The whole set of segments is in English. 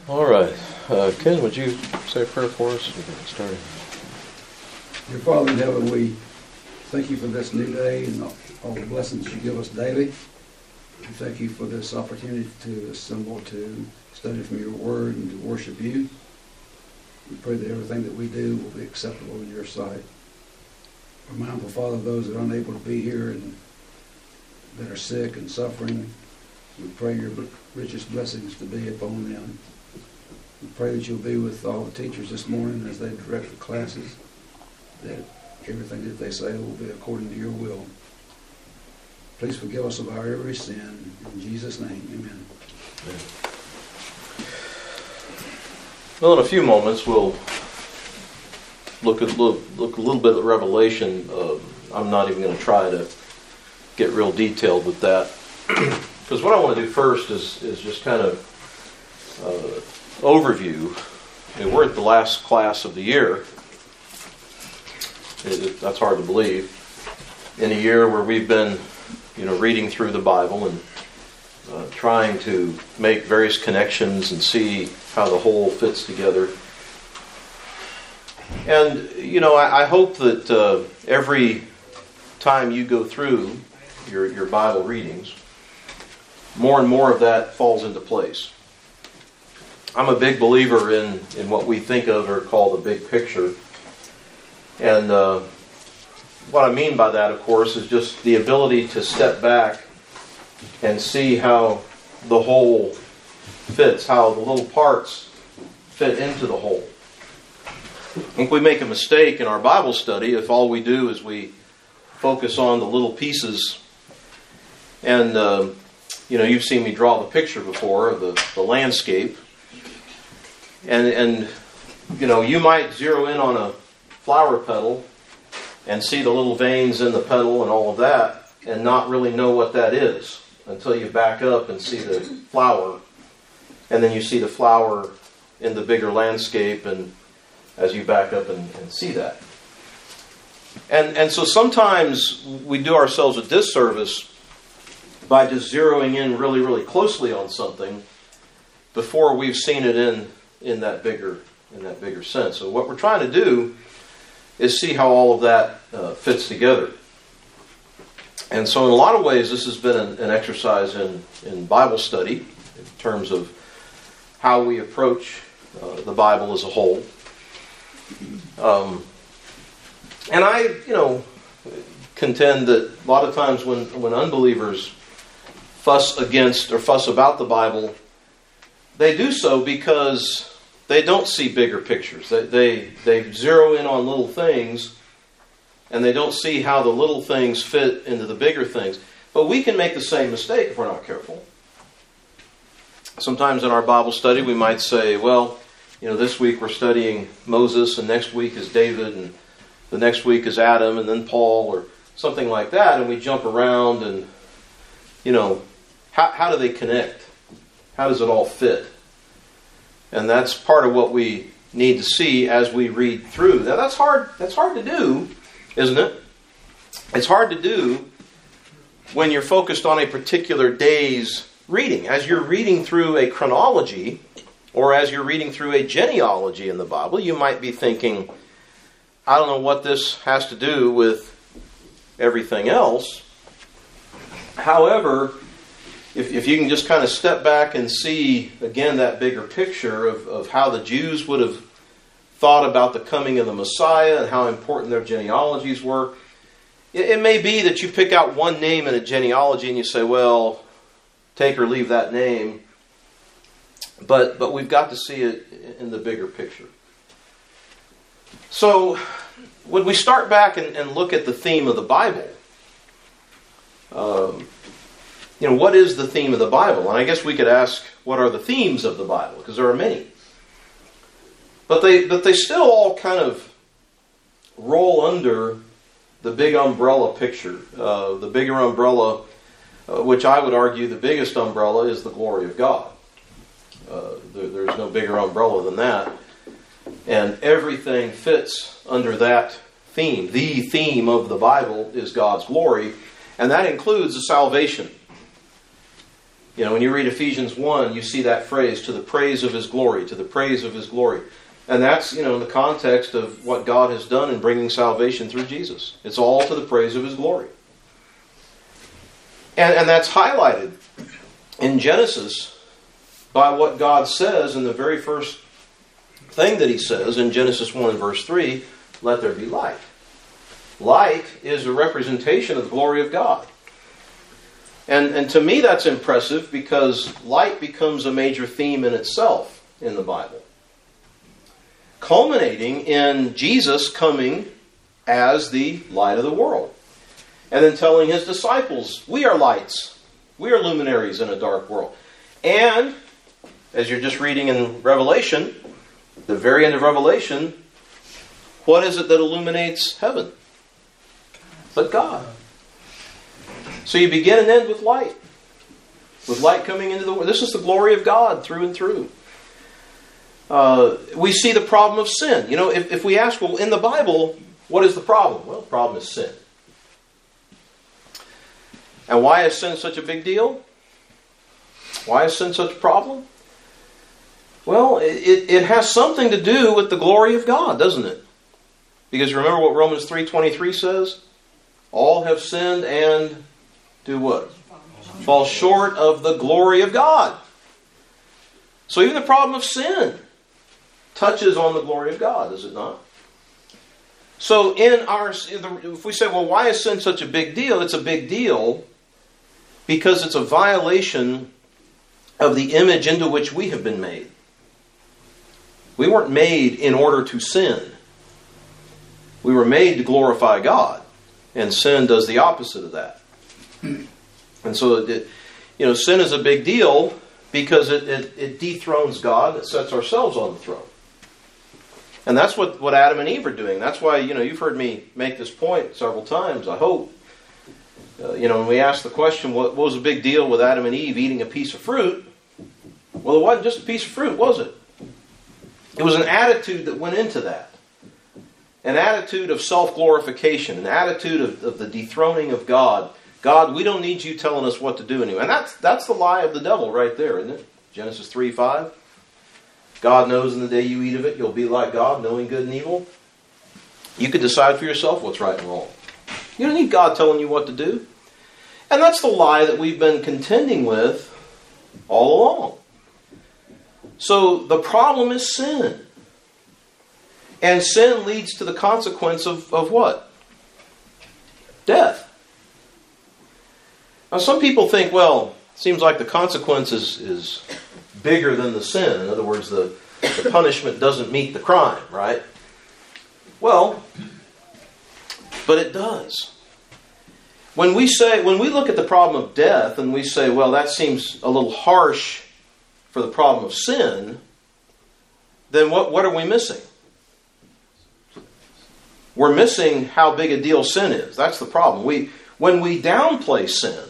All right. Ken, would you say a prayer for us? We'll get started. Dear Father in heaven, we thank you for this new day and all the blessings you give us daily. We thank you for this opportunity to assemble to study from your word and to worship you. We pray that everything that we do will be acceptable in your sight. We're mindful, Father, of those that are unable to be here and that are sick and suffering. We pray your richest blessings to be upon them. We pray that you'll be with all the teachers this morning as they direct the classes, that everything that they say will be according to your will. Please forgive us of our every sin. In Jesus' name, amen. Well, in a few moments, we'll look a little bit at Revelation. I'm not even going to try to get real detailed with that. Because what I want to do first is just kind of overview. I mean, we're at the last class of the year. That's hard to believe. In a year where we've been, reading through the Bible and trying to make various connections and see how the whole fits together. And, I hope that every time you go through your Bible readings, more and more of that falls into place. I'm a big believer in what we think of or call the big picture. And what I mean by that, of course, is just the ability to step back and see how the whole fits, how the little parts fit into the whole. I think we make a mistake in our Bible study if all we do is we focus on the little pieces. And, you've seen me draw the picture before of the landscape. And you might zero in on a flower petal and see the little veins in the petal and all of that and not really know what that is until you back up and see the flower. And then you see the flower in the bigger landscape and as you back up and see that. And so sometimes we do ourselves a disservice by just zeroing in really, really closely on something before we've seen it in that bigger sense. So what we're trying to do is see how all of that fits together. And so in a lot of ways, this has been an exercise in Bible study in terms of how we approach the Bible as a whole. And I, contend that a lot of times when unbelievers fuss against or fuss about the Bible, they do so because they don't see bigger pictures. They zero in on little things, and they don't see how the little things fit into the bigger things. But we can make the same mistake if we're not careful. Sometimes in our Bible study we might say, well, this week we're studying Moses, and next week is David, and the next week is Adam, and then Paul, or something like that, and we jump around and, how do they connect? How does it all fit? And that's part of what we need to see as we read through. Now that's hard to do, isn't it? It's hard to do when you're focused on a particular day's reading. As you're reading through a chronology, or as you're reading through a genealogy in the Bible, you might be thinking, I don't know what this has to do with everything else. However, if you can just kind of step back and see, again, that bigger picture of how the Jews would have thought about the coming of the Messiah and how important their genealogies were, it may be that you pick out one name in a genealogy and you say, well, take or leave that name. But we've got to see it in the bigger picture. So, when we start back and look at the theme of the Bible, what is the theme of the Bible? And I guess we could ask, what are the themes of the Bible? Because there are many. But they still all kind of roll under the big umbrella picture. The bigger umbrella, which I would argue the biggest umbrella, is the glory of God. There's no bigger umbrella than that. And everything fits under that theme. The theme of the Bible is God's glory, and that includes the salvation. You know, when you read Ephesians 1, you see that phrase, to the praise of His glory, to the praise of His glory. And that's, you know, in the context of what God has done in bringing salvation through Jesus. It's all to the praise of His glory. And that's highlighted in Genesis by what God says in the very first thing that He says in Genesis 1 and verse 3, let there be light. Light is a representation of the glory of God. And to me that's impressive because light becomes a major theme in itself in the Bible. Culminating in Jesus coming as the light of the world. And then telling His disciples, we are lights. We are luminaries in a dark world. And, as you're just reading in Revelation, the very end of Revelation, what is it that illuminates heaven? But God. So you begin and end with light. With light coming into the world. This is the glory of God through and through. We see the problem of sin. You know, if we ask, well, in the Bible, what is the problem? Well, the problem is sin. And why is sin such a big deal? Why is sin such a problem? Well, it has something to do with the glory of God, doesn't it? Because remember what Romans 3:23 says? All have sinned and do what? Fall short of the glory of God. So even the problem of sin touches on the glory of God, does it not? So if we say, well, why is sin such a big deal? It's a big deal because it's a violation of the image into which we have been made. We weren't made in order to sin. We were made to glorify God. And sin does the opposite of that. And so, sin is a big deal because it dethrones God. It sets ourselves on the throne. And that's what Adam and Eve are doing. That's why, you've heard me make this point several times, I hope. When we ask the question, what was the big deal with Adam and Eve eating a piece of fruit? Well, it wasn't just a piece of fruit, was it? It was an attitude that went into that. An attitude of self-glorification. An attitude of the dethroning of God. God, we don't need you telling us what to do anyway. And that's the lie of the devil right there, isn't it? Genesis 3:5. God knows in the day you eat of it, you'll be like God, knowing good and evil. You could decide for yourself what's right and wrong. You don't need God telling you what to do. And that's the lie that we've been contending with all along. So the problem is sin. And sin leads to the consequence of what? Death. Now some people think, well, it seems like the consequence is bigger than the sin. In other words, the punishment doesn't meet the crime, right? Well, but it does. When we look at the problem of death and we say, well, that seems a little harsh for the problem of sin, then what are we missing? We're missing how big a deal sin is. That's the problem. When we downplay sin,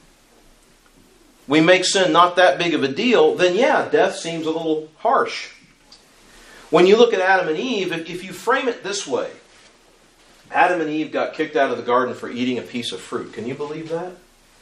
we make sin not that big of a deal, then yeah, death seems a little harsh. When you look at Adam and Eve, if you frame it this way, Adam and Eve got kicked out of the garden for eating a piece of fruit. Can you believe that?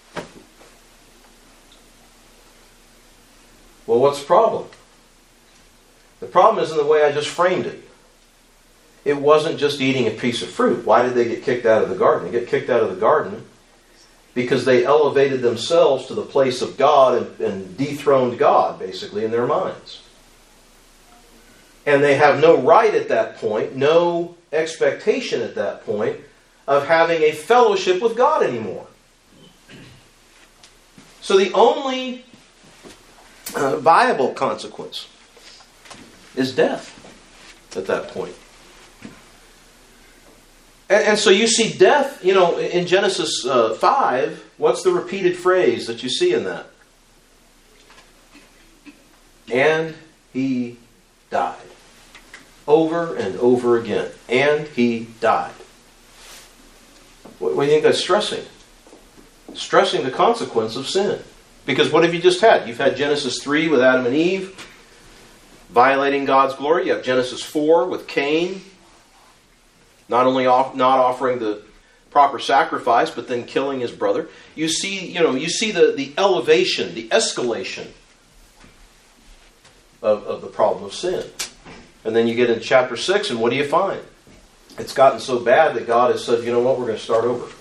Well, what's the problem? The problem is in the way I just framed it. It wasn't just eating a piece of fruit. Why did they get kicked out of the garden? They get kicked out of the garden because they elevated themselves to the place of God and dethroned God, basically, in their minds. And they have no right at that point, no expectation at that point, of having a fellowship with God anymore. So the only viable consequence is death at that point. And so you see death, in Genesis 5, what's the repeated phrase that you see in that? And he died. Over and over again. And he died. What do you think that's stressing? Stressing the consequence of sin. Because what have you just had? You've had Genesis 3 with Adam and Eve, violating God's glory. You have Genesis 4 with Cain, not only not offering the proper sacrifice, but then killing his brother. You see the elevation, the escalation of the problem of sin. And then you get into chapter 6, and what do you find? It's gotten so bad that God has said, you know what, we're going to start over.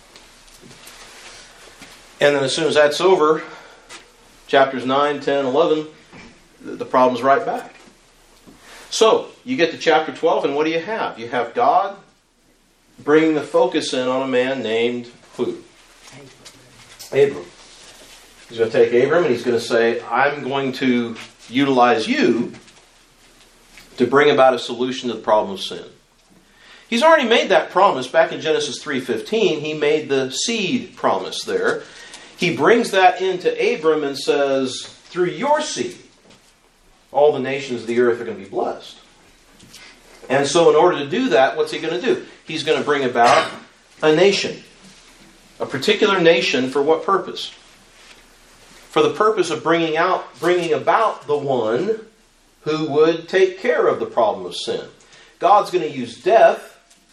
And then as soon as that's over, chapters 9, 10, 11, the problem's right back. So, you get to chapter 12, and what do you have? You have God bringing the focus in on a man named who? Abram. He's going to take Abram, and he's going to say, I'm going to utilize you to bring about a solution to the problem of sin. He's already made that promise back in Genesis 3:15. He made the seed promise there. He brings that into Abram and says, through your seed, all the nations of the earth are going to be blessed. And so in order to do that, what's he going to do? He's going to bring about a nation. A particular nation for what purpose? For the purpose of bringing about the one who would take care of the problem of sin. God's going to use death.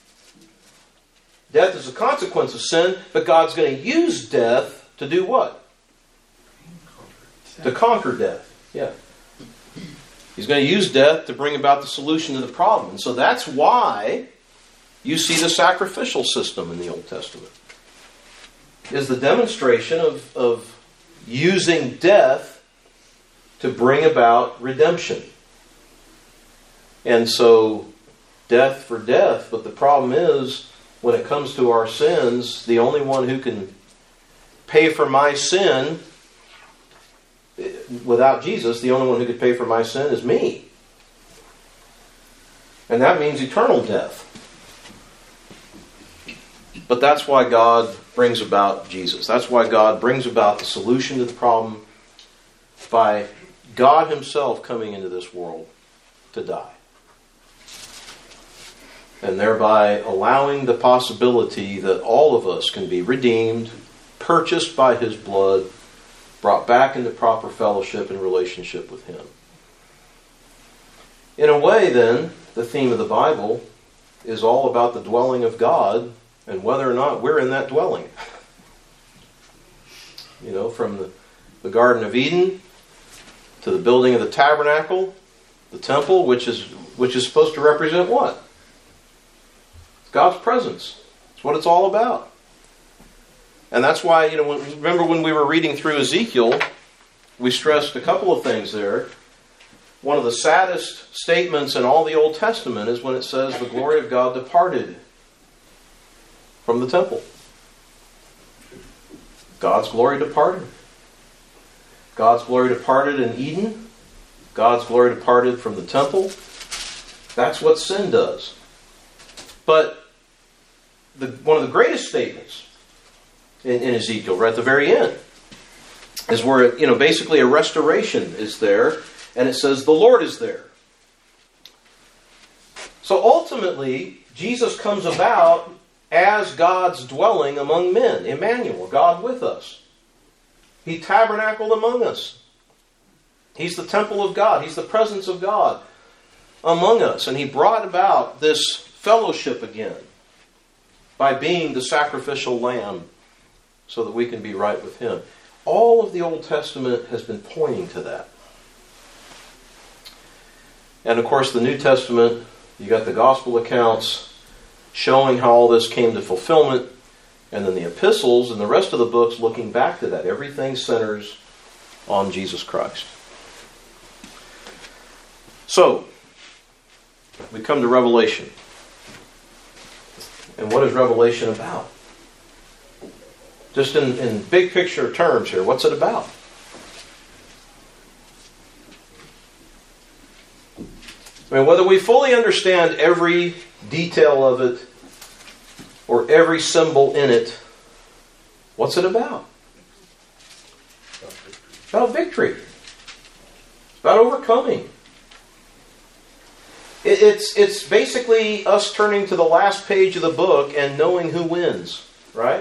Death is a consequence of sin, but God's going to use death to do what? To conquer death. Yeah. He's going to use death to bring about the solution to the problem. And so that's why you see the sacrificial system in the Old Testament. Is the demonstration of using death to bring about redemption. And so, death for death, but the problem is, when it comes to our sins, the only one who can pay for my sin, without Jesus, the only one who could pay for my sin is me. And that means eternal death. But that's why God brings about Jesus. That's why God brings about the solution to the problem by God Himself coming into this world to die. And thereby allowing the possibility that all of us can be redeemed, purchased by His blood, brought back into proper fellowship and relationship with Him. In a way, then, the theme of the Bible is all about the dwelling of God and whether or not we're in that dwelling. You know, from the Garden of Eden to the building of the tabernacle, the temple, which is supposed to represent what? God's presence. It's what it's all about. And that's why, remember when we were reading through Ezekiel, we stressed a couple of things there. One of the saddest statements in all the Old Testament is when it says the glory of God departed from the temple. God's glory departed. God's glory departed in Eden. God's glory departed from the temple. That's what sin does. But one of the greatest statements in Ezekiel, right at the very end, is where, basically a restoration is there, and it says the Lord is there. So ultimately, Jesus comes about as God's dwelling among men. Emmanuel, God with us. He tabernacled among us. He's the temple of God. He's the presence of God among us. And He brought about this fellowship again by being the sacrificial lamb so that we can be right with Him. All of the Old Testament has been pointing to that. And of course the New Testament, you got the gospel accounts showing how all this came to fulfillment, and then the epistles and the rest of the books looking back to that. Everything centers on Jesus Christ. So, we come to Revelation. And what is Revelation about? Just in big picture terms here, what's it about? I mean, whether we fully understand every detail of it or every symbol in it, what's it about? It's about victory. It's about overcoming. It's basically us turning to the last page of the book and knowing who wins, right?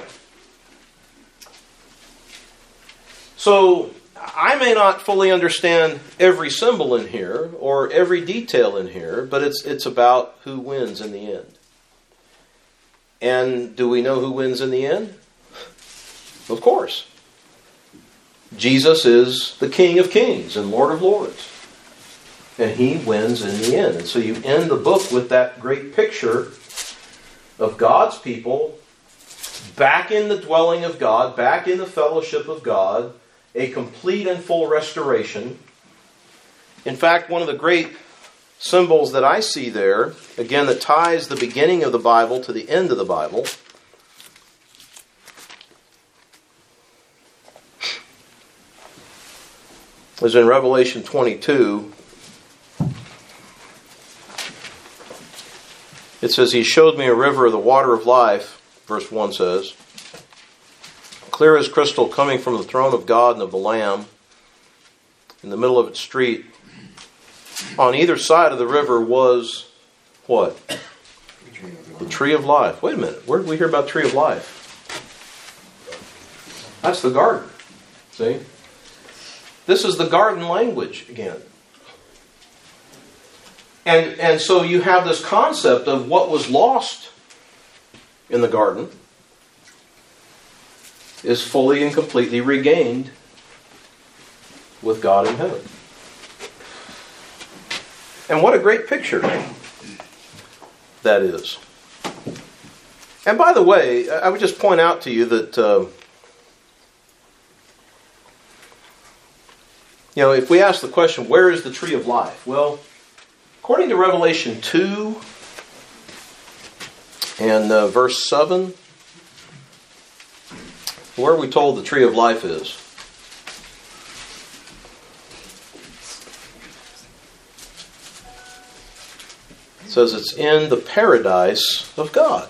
So, I may not fully understand every symbol in here or every detail in here, but it's about who wins in the end. And do we know who wins in the end? Of course. Jesus is the King of Kings and Lord of Lords. And He wins in the end. And so you end the book with that great picture of God's people back in the dwelling of God, back in the fellowship of God, a complete and full restoration. In fact, one of the great symbols that I see there, again, that ties the beginning of the Bible to the end of the Bible, is in Revelation 22. It says, He showed me a river of the water of life, verse 1 says, clear as crystal, coming from the throne of God and of the Lamb. In the middle of its street, on either side of the river was what? The tree of life. Wait a minute. Where did we hear about tree of life? That's the garden. See? This is the garden language again. And so you have this concept of what was lost in the garden is fully and completely regained with God in heaven. And what a great picture that is. And by the way, I would just point out to you that if we ask the question, where is the tree of life? Well, according to Revelation 2 and verse 7, where are we told the tree of life is? It says it's in the paradise of God.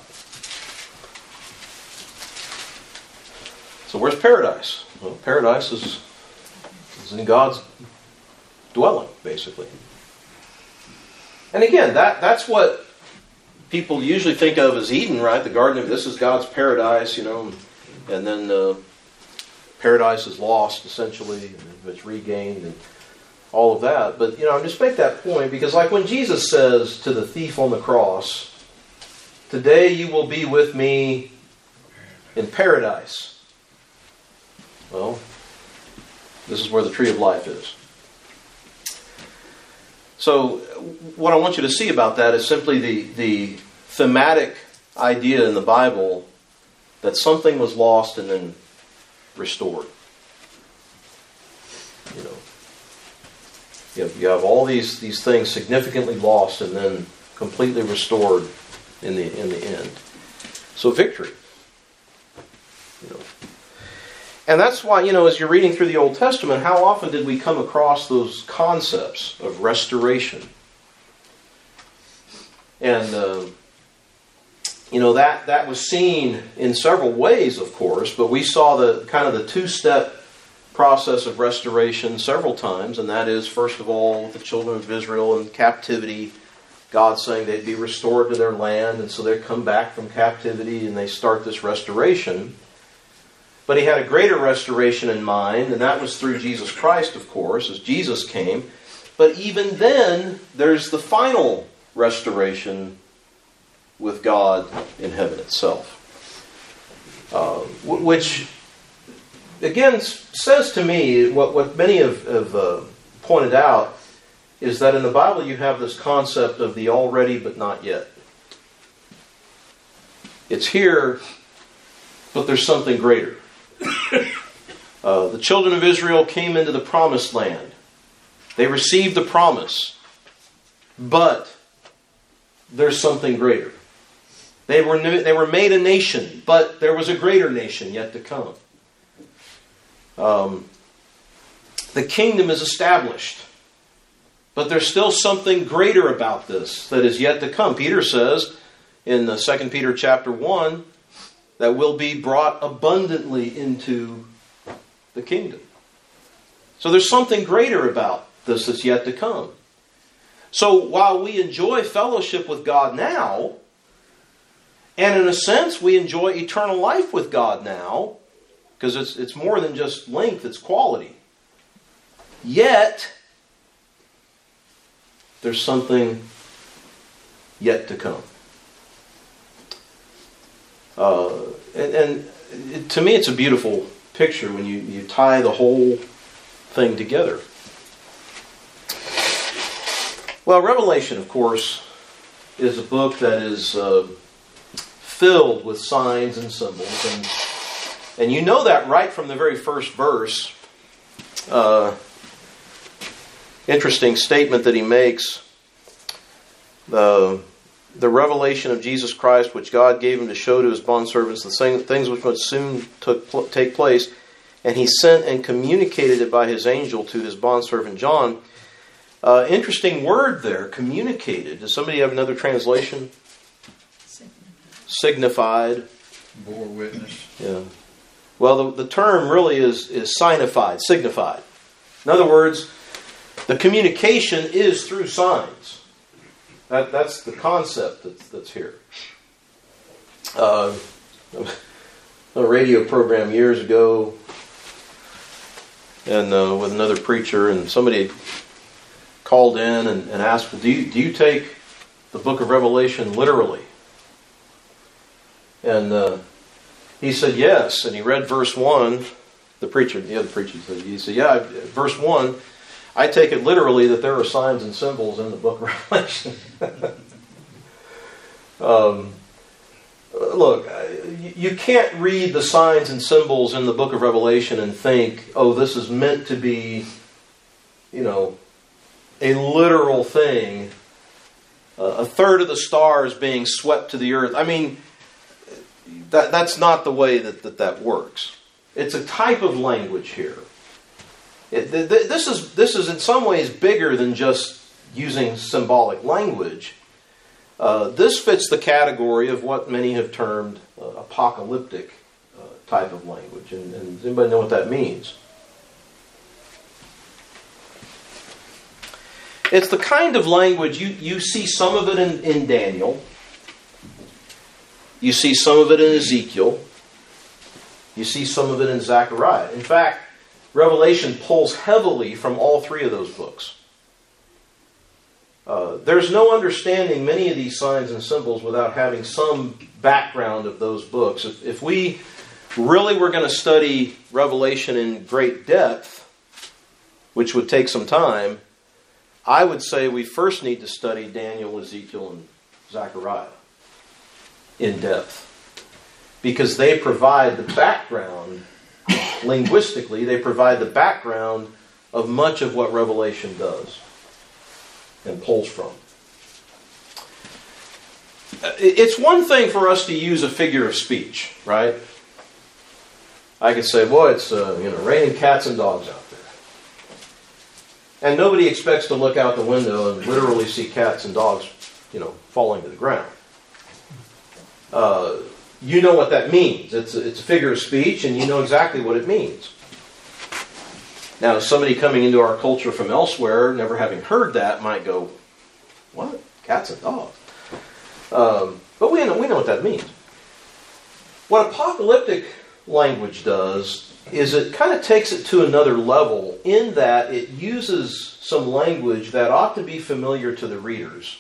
So where's paradise? Well, paradise is in God's dwelling, basically. And again, that's what people usually think of as Eden, right? The Garden of, this is God's paradise, and then paradise is lost, essentially, and it's regained, and all of that. But, I just make that point because, like when Jesus says to the thief on the cross, today you will be with me in paradise. Well, this is where the tree of life is. So what I want you to see about that is simply the thematic idea in the Bible that something was lost and then restored. You have all these things significantly lost and then completely restored in the end. So victory. And that's why, as you're reading through the Old Testament, how often did we come across those concepts of restoration? And, that was seen in several ways, of course, but we saw the kind of the two-step process of restoration several times, and that is, first of all, the children of Israel in captivity, God saying they'd be restored to their land, and so they come back from captivity and they start this restoration. But He had a greater restoration in mind, and that was through Jesus Christ, of course, as Jesus came. But even then, there's the final restoration with God in heaven itself. Which, again, says to me, what many have pointed out, is that in the Bible you have this concept of the already but not yet. It's here, but there's something greater. The children of Israel came into the promised land. They received the promise. But there's something greater. They were made a nation, but there was a greater nation yet to come. The kingdom is established. But there's still something greater about this that is yet to come. Peter says in 2 Peter chapter 1 that will be brought abundantly into the kingdom. So there's something greater about this that's yet to come. So while we enjoy fellowship with God now, and in a sense we enjoy eternal life with God now, because it's more than just length, it's quality. Yet, there's something yet to come. To me, it's a beautiful picture when you tie the whole thing together. Well, Revelation, of course, is a book that is filled with signs and symbols. And you know that right from the very first verse. Interesting statement that he makes. The revelation of Jesus Christ, which God gave him to show to his bondservants the things which must soon take place. And he sent and communicated it by his angel to his bondservant John. Interesting word there, communicated. Does somebody have another translation? Signified. Bore witness. Yeah. Well, the term really is signified, signified. In other words, the communication is through signs. That's the concept that's here. A radio program years ago, and with another preacher, and somebody called in and asked, do you take the book of Revelation literally? And he said yes, and he read verse 1. The other preacher said, he said, yeah, verse 1, I take it literally that there are signs and symbols in the book of Revelation. Look, you can't read the signs and symbols in the book of Revelation and think, oh, this is meant to be, a literal thing. A third of the stars being swept to the earth. I mean, that's not the way that works. It's a type of language here. This is in some ways bigger than just using symbolic language. This fits the category of what many have termed apocalyptic type of language. And does anybody know what that means? It's the kind of language, you see some of it in Daniel. You see some of it in Ezekiel. You see some of it in Zechariah. In fact, Revelation pulls heavily from all three of those books. There's no understanding many of these signs and symbols without having some background of those books. If we really were going to study Revelation in great depth, which would take some time, I would say we first need to study Daniel, Ezekiel, and Zechariah in depth. Because they provide the background, linguistically, they provide the background of much of what Revelation does and pulls from. It's one thing for us to use a figure of speech, right? I could say, boy, it's raining cats and dogs out there. And nobody expects to look out the window and literally see cats and dogs, falling to the ground. You know what that means. It's a figure of speech, and you know exactly what it means. Now, somebody coming into our culture from elsewhere, never having heard that, might go, what? Cats and dogs? But we know what that means. What apocalyptic language does is it kind of takes it to another level in that it uses some language that ought to be familiar to the readers,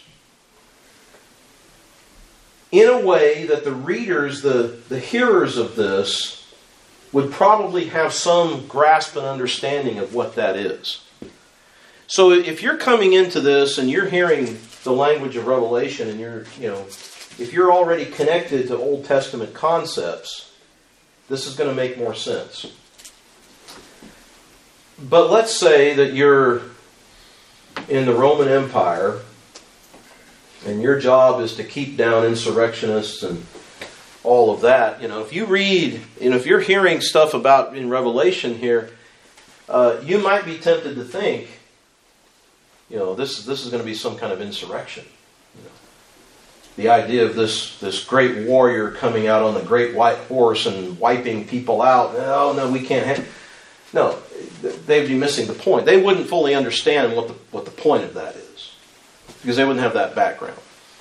in a way that the readers, the hearers of this, would probably have some grasp and understanding of what that is. So if you're coming into this and you're hearing the language of Revelation and if you're already connected to Old Testament concepts, this is going to make more sense. But let's say that you're in the Roman Empire and your job is to keep down insurrectionists and all of that. If you read, if you're hearing stuff about in Revelation here, you might be tempted to think, this is going to be some kind of insurrection. The idea of this great warrior coming out on the great white horse and wiping people out. No, we can't have. No, they'd be missing the point. They wouldn't fully understand what the point of that is, because they wouldn't have that background.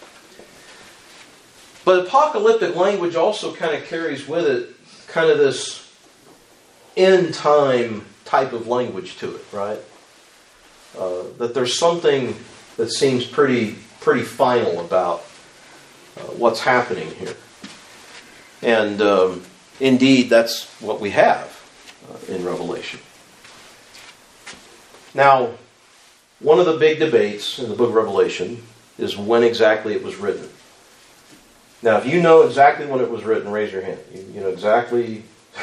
But apocalyptic language also kind of carries with it kind of this end time type of language to it, right? That there's something that seems pretty final about what's happening here. And indeed, that's what we have in Revelation. Now, one of the big debates in the book of Revelation is when exactly it was written. Now, if you know exactly when it was written, raise your hand. You know exactly.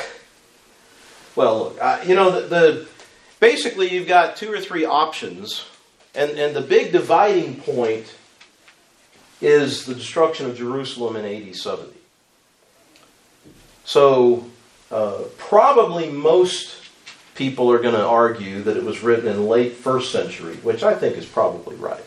Well, basically you've got 2 or 3 options, and the big dividing point is the destruction of Jerusalem in AD 70. So, probably most people are going to argue that it was written in late 1st century, which I think is probably right.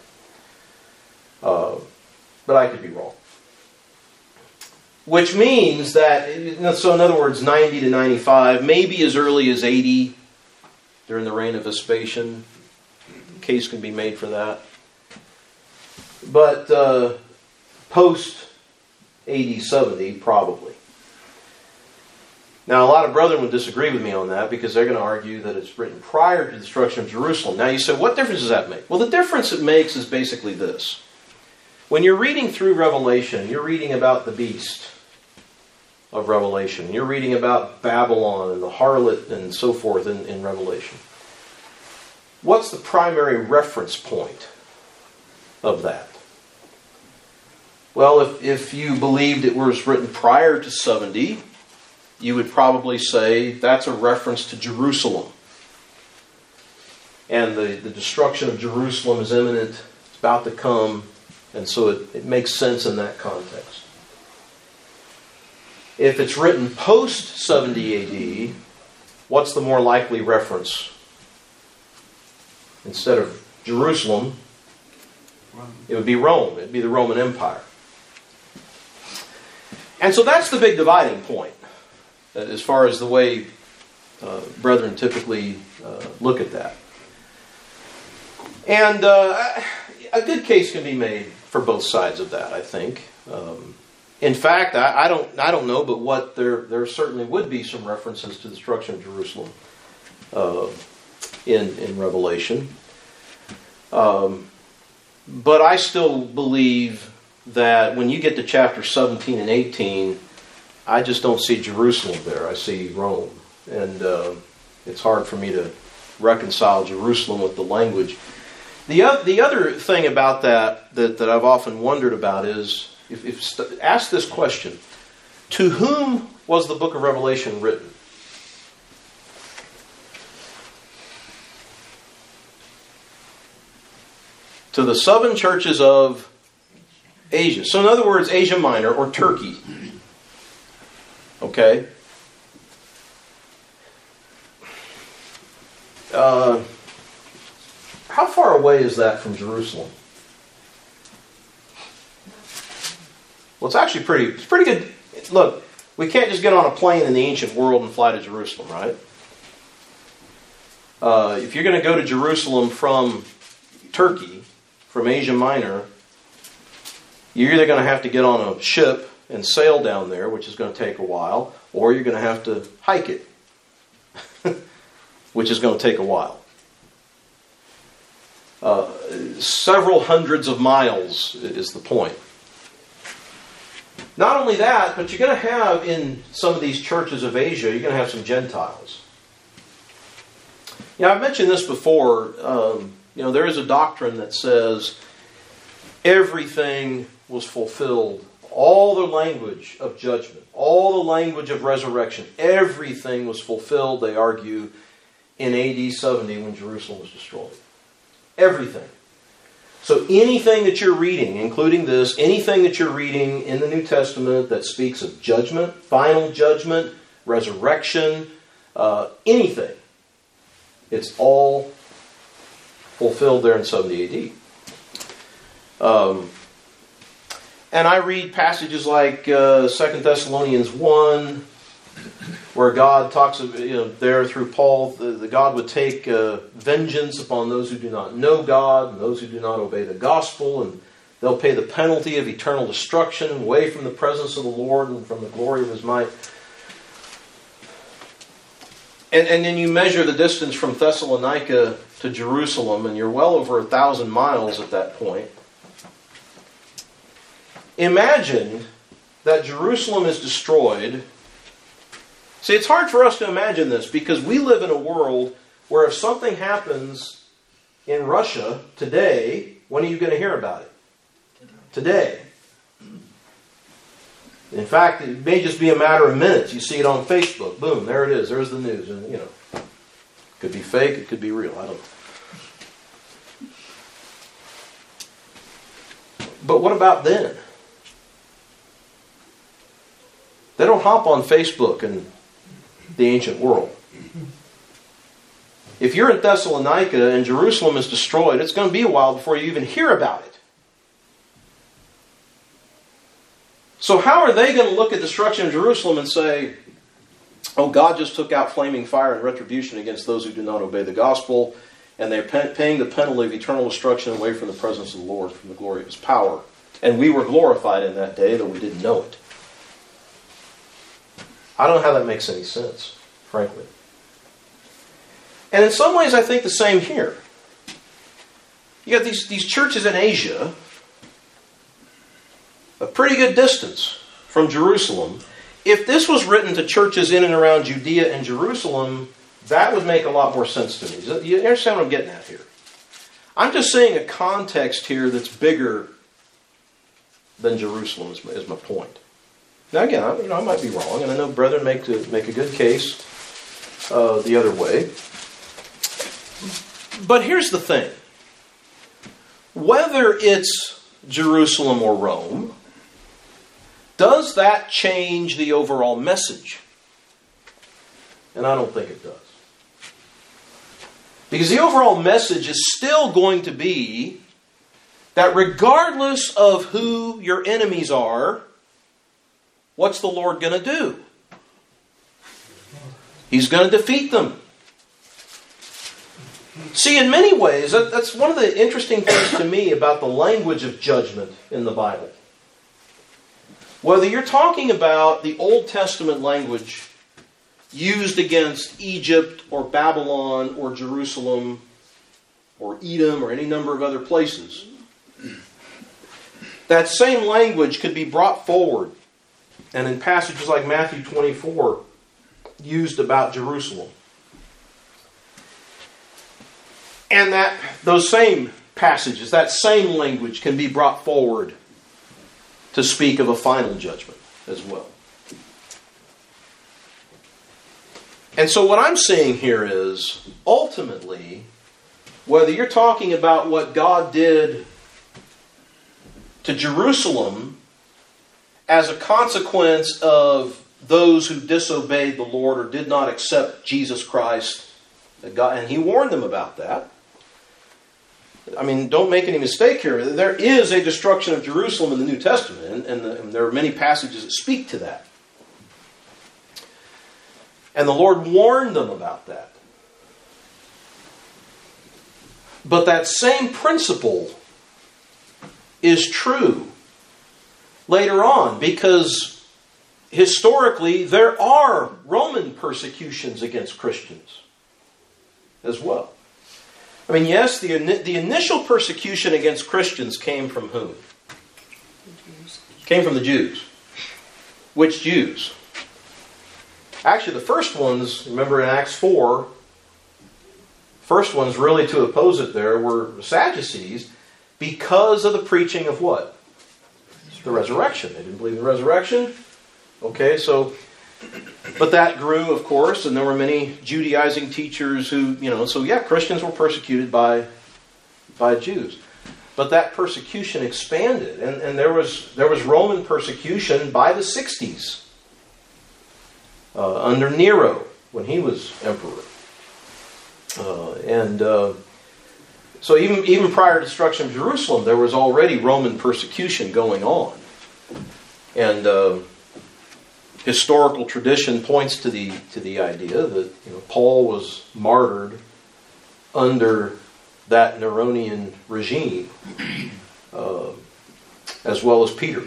But I could be wrong. Which means that, so in other words, 90 to 95, maybe as early as 80 during the reign of Vespasian. Case can be made for that. But post AD 70, probably. Now, a lot of brethren would disagree with me on that because they're going to argue that it's written prior to the destruction of Jerusalem. Now, you say, what difference does that make? Well, the difference it makes is basically this. When you're reading through Revelation, you're reading about the beast of Revelation. You're reading about Babylon and the harlot and so forth in Revelation. What's the primary reference point of that? Well, if you believed it was written prior to 70, you would probably say that's a reference to Jerusalem. And the destruction of Jerusalem is imminent, it's about to come, and so it makes sense in that context. If it's written post 70 AD, what's the more likely reference? Instead of Jerusalem, it would be Rome. It would be the Roman Empire. And so that's the big dividing point as far as the way brethren typically look at that. And a good case can be made for both sides of that, I think. In fact, I don't know, but there certainly would be some references to the destruction of Jerusalem in Revelation. But I still believe that when you get to chapter 17 and 18, I just don't see Jerusalem there. I see Rome. And it's hard for me to reconcile Jerusalem with the language. The other thing about that I've often wondered about is, ask this question: to whom was the book of Revelation written? To the 7 churches of Asia. So in other words, Asia Minor or Turkey. Okay? How far away is that from Jerusalem? Well, it's actually pretty good. Look, we can't just get on a plane in the ancient world and fly to Jerusalem, right? If you're going to go to Jerusalem from Turkey, from Asia Minor, you're either going to have to get on a ship and sail down there, which is going to take a while, or you're going to have to hike it, which is going to take a while. Several hundreds of miles is the point. Not only that, but you're going to have in some of these churches of Asia, you're going to have some Gentiles. I've mentioned this before. There is a doctrine that says everything was fulfilled. All the language of judgment, all the language of resurrection, everything was fulfilled, they argue, in AD 70 when Jerusalem was destroyed. Everything. So anything that you're reading, including this, anything that you're reading in the New Testament that speaks of judgment, final judgment, resurrection, anything, it's all fulfilled there in 70 AD. And I read passages like 2 Thessalonians 1, where God talks of, there through Paul, the God would take vengeance upon those who do not know God and those who do not obey the gospel, and they'll pay the penalty of eternal destruction away from the presence of the Lord and from the glory of His might. And then you measure the distance from Thessalonica to Jerusalem, and you're well over 1,000 miles at that point. Imagine that Jerusalem is destroyed. See, it's hard for us to imagine this because we live in a world where if something happens in Russia today, when are you going to hear about it? Today. In fact, it may just be a matter of minutes. You see it on Facebook. Boom, there it is. There's the news. And, it could be fake. It could be real. I don't know. But what about then? They don't hop on Facebook in the ancient world. If you're in Thessalonica and Jerusalem is destroyed, it's going to be a while before you even hear about it. So how are they going to look at destruction of Jerusalem and say, oh, God just took out flaming fire and retribution against those who do not obey the gospel, and they're paying the penalty of eternal destruction away from the presence of the Lord, from the glory of His power. And we were glorified in that day, though we didn't know it. I don't know how that makes any sense, frankly. And in some ways, I think the same here. You got these churches in Asia, a pretty good distance from Jerusalem. If this was written to churches in and around Judea and Jerusalem, that would make a lot more sense to me. You understand what I'm getting at here? I'm just saying a context here that's bigger than Jerusalem is my point. Now again, I might be wrong, and I know brethren make a good case the other way. But here's the thing. Whether it's Jerusalem or Rome, does that change the overall message? And I don't think it does. Because the overall message is still going to be that regardless of who your enemies are, what's the Lord going to do? He's going to defeat them. See, in many ways, that's one of the interesting things to me about the language of judgment in the Bible. Whether you're talking about the Old Testament language used against Egypt or Babylon or Jerusalem or Edom or any number of other places, that same language could be brought forward and in passages like Matthew 24 used about Jerusalem. And those same passages, that same language can be brought forward to speak of a final judgment as well. And so what I'm saying here is, ultimately, whether you're talking about what God did to Jerusalem as a consequence of those who disobeyed the Lord or did not accept Jesus Christ, and He warned them about that. I mean, don't make any mistake here. There is a destruction of Jerusalem in the New Testament, and there are many passages that speak to that. And the Lord warned them about that. But that same principle is true later on, because historically there are Roman persecutions against Christians as well. I mean, yes, the initial persecution against Christians came from whom? Came from the Jews. Which Jews? Actually, the first ones, remember in Acts 4, first ones really to oppose it there were Sadducees because of the preaching of what? The resurrection. They didn't believe in the resurrection. Okay, so, but that grew, of course, and there were many Judaizing teachers who, so yeah, Christians were persecuted by Jews. But that persecution expanded, and there was Roman persecution by the 60s. Under Nero, when he was emperor. So even prior to destruction of Jerusalem, there was already Roman persecution going on. And historical tradition points to the idea that Paul was martyred under that Neronian regime, as well as Peter.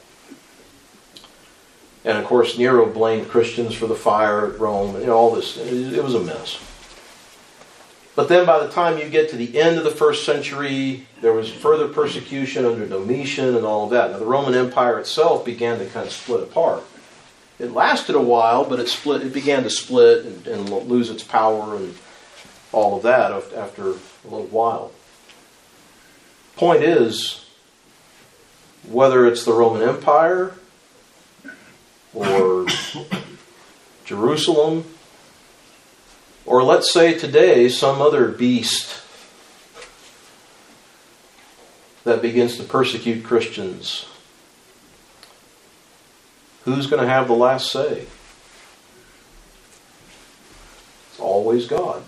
And of course, Nero blamed Christians for the fire at Rome, and all this. It was a mess. But then by the time you get to the end of the first century, there was further persecution under Domitian and all of that. Now the Roman Empire itself began to kind of split apart. It lasted a while, but it began to split and lose its power and all of that after a little while. Point is, whether it's the Roman Empire or Jerusalem, or let's say today some other beast that begins to persecute Christians, who's going to have the last say? It's always God.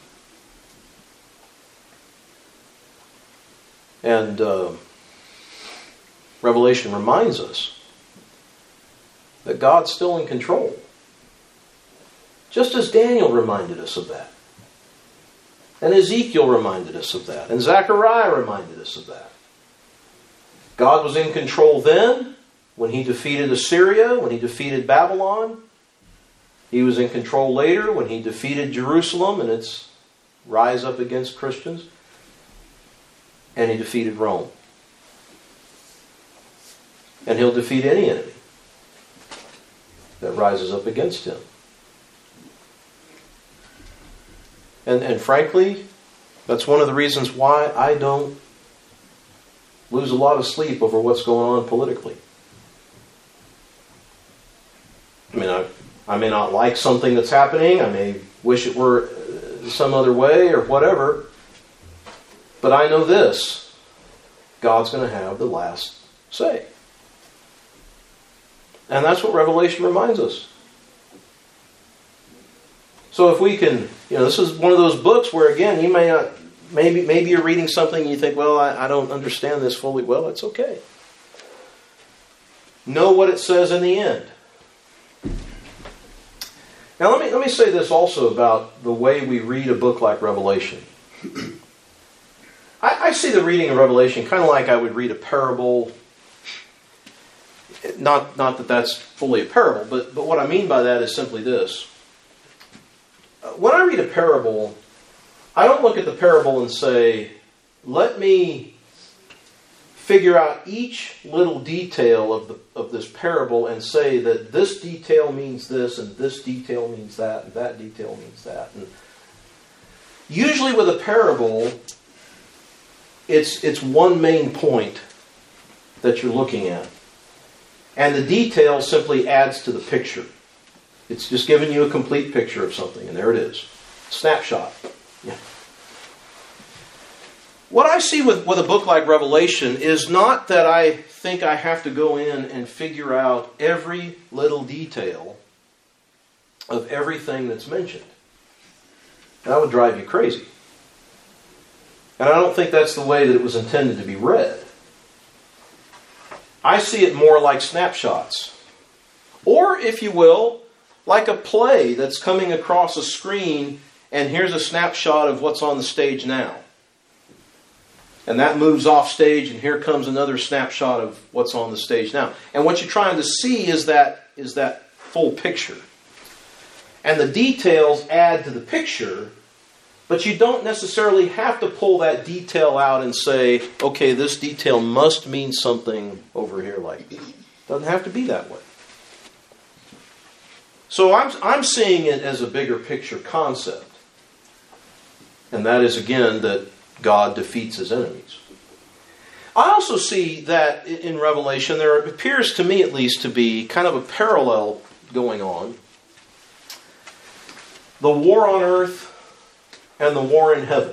And Revelation reminds us that God's still in control. Just as Daniel reminded us of that. And Ezekiel reminded us of that. And Zechariah reminded us of that. God was in control then, when He defeated Assyria, when He defeated Babylon. He was in control later when He defeated Jerusalem and its rise up against Christians. And He defeated Rome. And He'll defeat any enemy that rises up against Him. And frankly, that's one of the reasons why I don't lose a lot of sleep over what's going on politically. I mean, I may not like something that's happening. I may wish it were some other way or whatever. But I know this: God's going to have the last say. And that's what Revelation reminds us. So if we can, this is one of those books where, again, you may not, maybe you're reading something and you think, well, I don't understand this fully. Well, it's okay. Know what it says in the end. Now let me say this also about the way we read a book like Revelation. I see the reading of Revelation kind of like I would read a parable. Not that that's fully a parable, but what I mean by that is simply this. When I read a parable, I don't look at the parable and say, let me figure out each little detail of this parable and say that this detail means this and this detail means that and that detail means that. And usually with a parable, it's one main point that you're looking at. And the detail simply adds to the picture. It's just giving you a complete picture of something, and there it is. Snapshot. Yeah. What I see with a book like Revelation is not that I think I have to go in and figure out every little detail of everything that's mentioned. That would drive you crazy. And I don't think that's the way that it was intended to be read. I see it more like snapshots. Or, if you will, like a play that's coming across a screen, and here's a snapshot of what's on the stage now. And that moves off stage, and here comes another snapshot of what's on the stage now. And what you're trying to see is that full picture. And the details add to the picture, but you don't necessarily have to pull that detail out and say, okay, this detail must mean something over here like this. It doesn't have to be that way. So I'm seeing it as a bigger picture concept. And that is, again, that God defeats His enemies. I also see that in Revelation, there appears to me at least to be kind of a parallel going on. The war on earth and the war in heaven.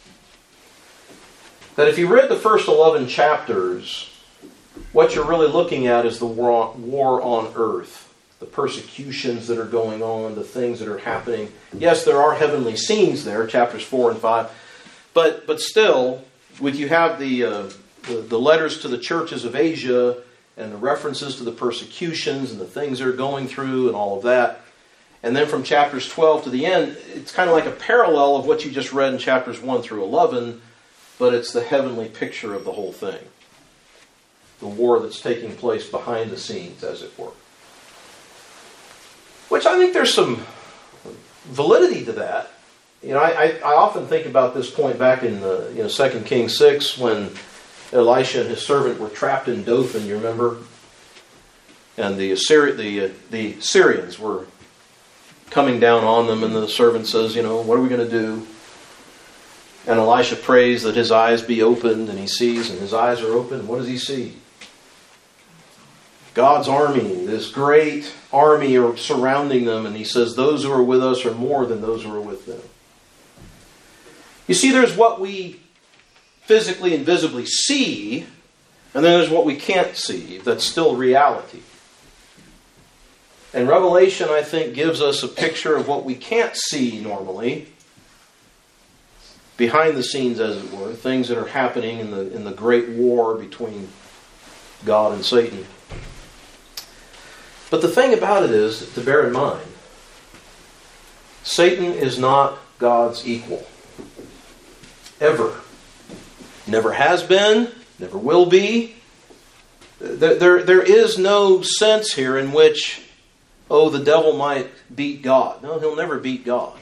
That if you read the first 11 chapters, what you're really looking at is the war on earth. The persecutions that are going on, the things that are happening. Yes, there are heavenly scenes there, chapters 4 and 5. But still, you have the letters to the churches of Asia and the references to the persecutions and the things they're going through and all of that. And then from chapters 12 to the end, it's kind of like a parallel of what you just read in chapters 1 through 11, but it's the heavenly picture of the whole thing. The war that's taking place behind the scenes, as it were. Which I think there's some validity to that I often think about this point back in 2 Kings 6 when Elisha and his servant were trapped in Dothan, you remember? And the Syrians were coming down on them, and the servant says, what are we going to do? And Elisha prays that his eyes be opened, and he sees, and his eyes are open. What does he see? God's army, this great army are surrounding them, and he says, those who are with us are more than those who are with them. You see, there's what we physically and visibly see, and then there's what we can't see. That's still reality. And Revelation, I think, gives us a picture of what we can't see normally, behind the scenes, as it were, things that are happening in the great war between God and Satan. But the thing about it is, to bear in mind, Satan is not God's equal. Ever. Never has been, never will be. There is no sense here in which, the devil might beat God. No, he'll never beat God.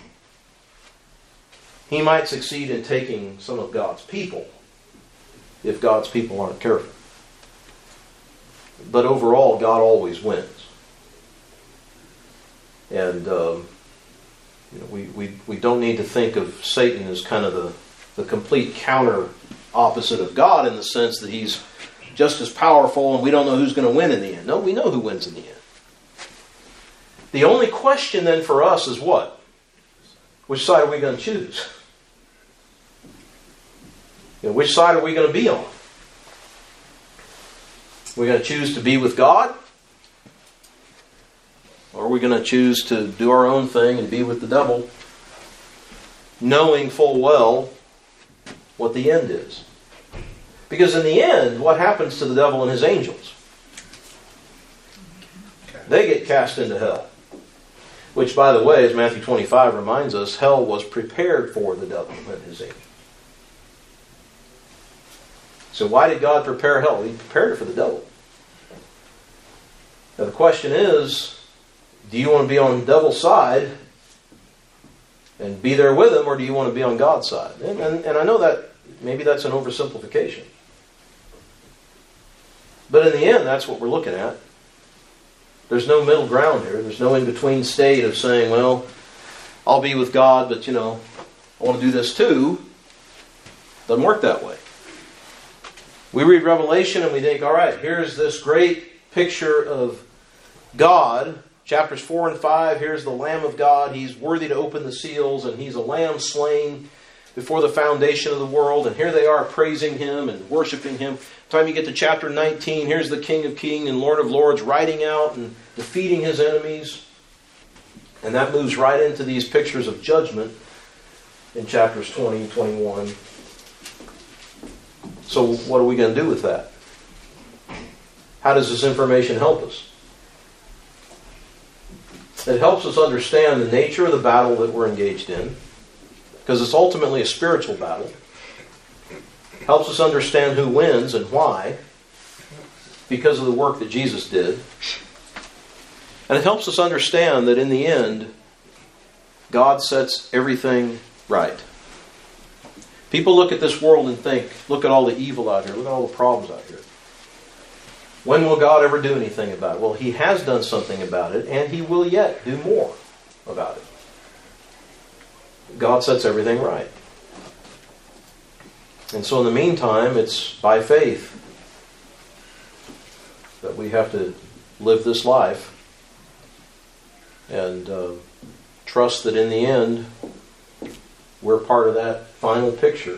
He might succeed in taking some of God's people, if God's people aren't careful. But overall, God always wins. And we don't need to think of Satan as kind of the complete counter opposite of God, in the sense that he's just as powerful and we don't know who's going to win in the end. No, we know who wins in the end. The only question then for us is what? Which side are we going to choose? Which side are we going to be on? We're going to choose to be with God? Or are we going to choose to do our own thing and be with the devil, knowing full well what the end is? Because in the end, what happens to the devil and his angels? They get cast into hell. Which, by the way, as Matthew 25 reminds us, hell was prepared for the devil and his angels. So why did God prepare hell? He prepared it for the devil. Now the question is, do you want to be on the devil's side and be there with him, or do you want to be on God's side? And I know that maybe that's an oversimplification. But in the end, that's what we're looking at. There's no middle ground here. There's no in-between state of saying, well, I'll be with God, but I want to do this too. Doesn't work that way. We read Revelation and we think, all right, here's this great picture of God. Chapters 4 and 5, here's the Lamb of God. He's worthy to open the seals, and he's a lamb slain before the foundation of the world. And here they are praising him and worshiping him. By the time you get to chapter 19, here's the King of Kings and Lord of Lords riding out and defeating his enemies. And that moves right into these pictures of judgment in chapters 20 and 21. So what are we going to do with that? How does this information help us? It helps us understand the nature of the battle that we're engaged in, because it's ultimately a spiritual battle. Helps us understand who wins and why, because of the work that Jesus did. And it helps us understand that in the end, God sets everything right. People look at this world and think, look at all the evil out here, look at all the problems out here. When will God ever do anything about it? Well, he has done something about it, and he will yet do more about it. God sets everything right. And so in the meantime, it's by faith that we have to live this life and trust that in the end, we're part of that final picture.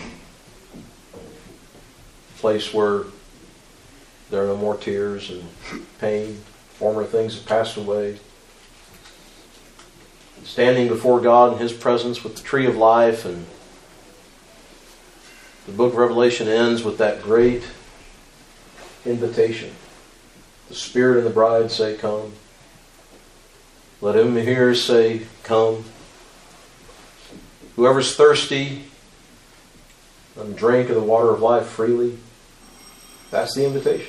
A place where there are no more tears and pain. Former things have passed away. Standing before God in his presence with the tree of life, and the book of Revelation ends with that great invitation. The Spirit and the bride say, come. Let him who hears say, come. Whoever's thirsty, let him drink of the water of life freely. That's the invitation.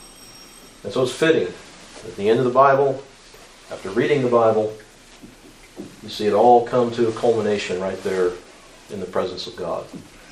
And so it's fitting at the end of the Bible, after reading the Bible, You see it all come to a culmination right there in the presence of God.